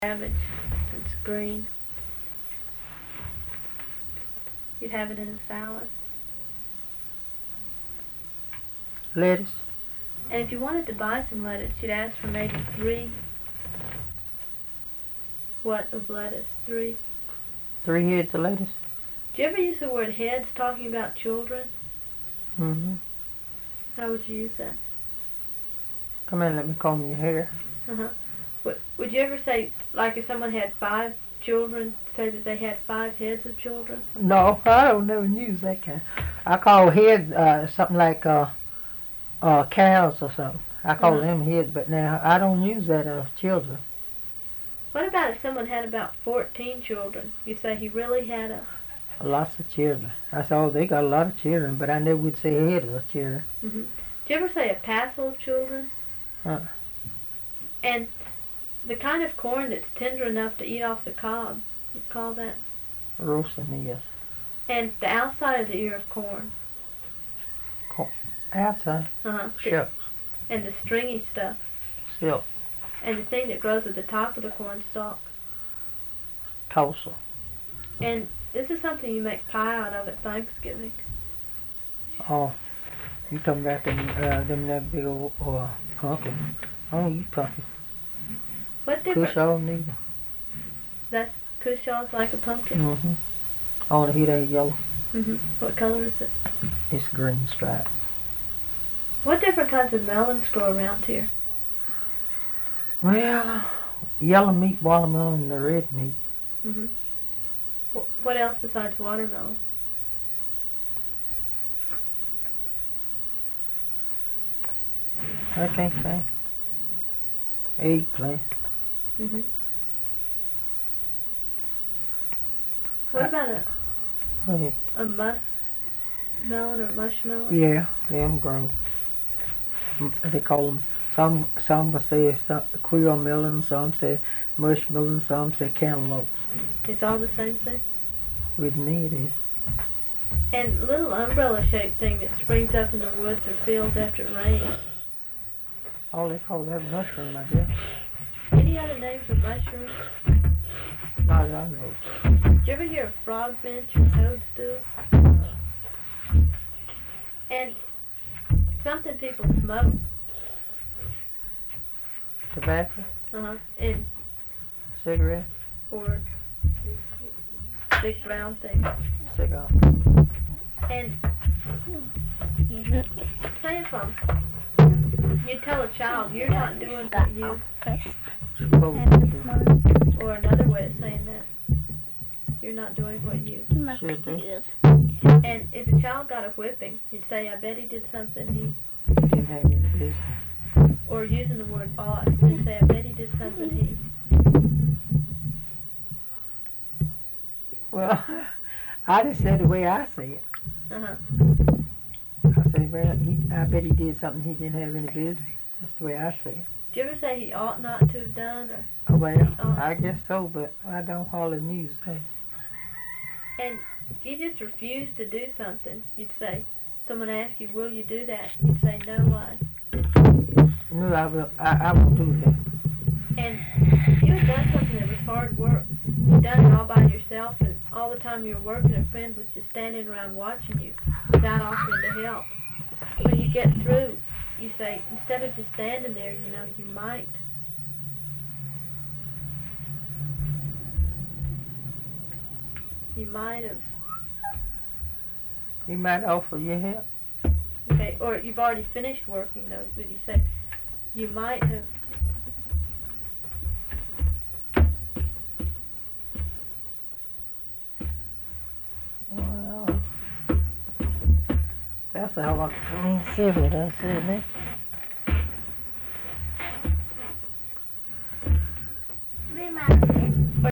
cabbage. It's green. You'd have it in a salad. Lettuce. And if you wanted to buy some lettuce, you'd ask for maybe 3 what of lettuce? 3. 3 heads of lettuce. Do you ever use the word heads talking about children? Mm-hmm. How would you use that? Come in, let me comb your hair. Uh-huh. Would you ever say, like if someone had 5 children, say that they had 5 heads of children? No, I don't never use that kind. I call heads something like cows or something. I call them heads, but now I don't use that of children. What about if someone had about 14 children? You'd say he really had Lots of children. I said, oh, they got a lot of children, but I never would say head of children. Mm-hmm. Do you ever say a passel of children? And the kind of corn that's tender enough to eat off the cob, you call that? Roasting, yes. And the outside of the ear of corn. Outside? Shucks. And the stringy stuff. Silk. And the thing that grows at the top of the corn stalk. Tulsa. And this is something you make pie out of at Thanksgiving. Oh, you talking about them that big old pumpkin. Oh, you talking. What different? Cushaw neither. That's Cushaw's like a pumpkin? Mm-hmm. Only he ain't yellow. Mm-hmm. What color is it? It's green stripe. What different kinds of melons grow around here? Well, yellow meat, watermelon, and the red meat. Mm-hmm. What else besides watermelon? I can't think. Eggplant. Mm-hmm. What about a muskmelon or mushmelon? Yeah, them grow. They call them, some will say quail melon, some say mushmelon, some say cantaloupe. It's all the same thing? With me it is. And a little umbrella-shaped thing that springs up in the woods or fields after it rains. Oh, they call that mushroom, I guess. Any other names for mushrooms? Not that I know. Did you ever hear of frog bench or toadstool? And something people smoke. Tobacco? And cigarette? Or big brown things. Cigar. And say if you tell a child you're not doing what you, or another way of saying that, you're not doing what you should do. And if a child got a whipping, you'd say, I bet he did something he didn't have any business. Or using the word ought, you'd say, I bet he did something he. Well, I just said the way I say it. Uh-huh. I say, well, I bet he did something he didn't have any business. That's the way I say it. Do you ever say he ought not to have done? Or well, I guess so, but I don't hardly use that. And if you just refuse to do something, you'd say, someone asks you, will you do that? You'd say, no, why? No, I won't do that. And if you had done something that was hard work, you'd done it all by yourself, and all the time you were working, a friend was just standing around watching you without offering to help. When you get through, you say, instead of just standing there, you might. You might have. You might offer your help. Okay, or you've already finished working though, but you say, you might have. Well, that's how I see what I said, man.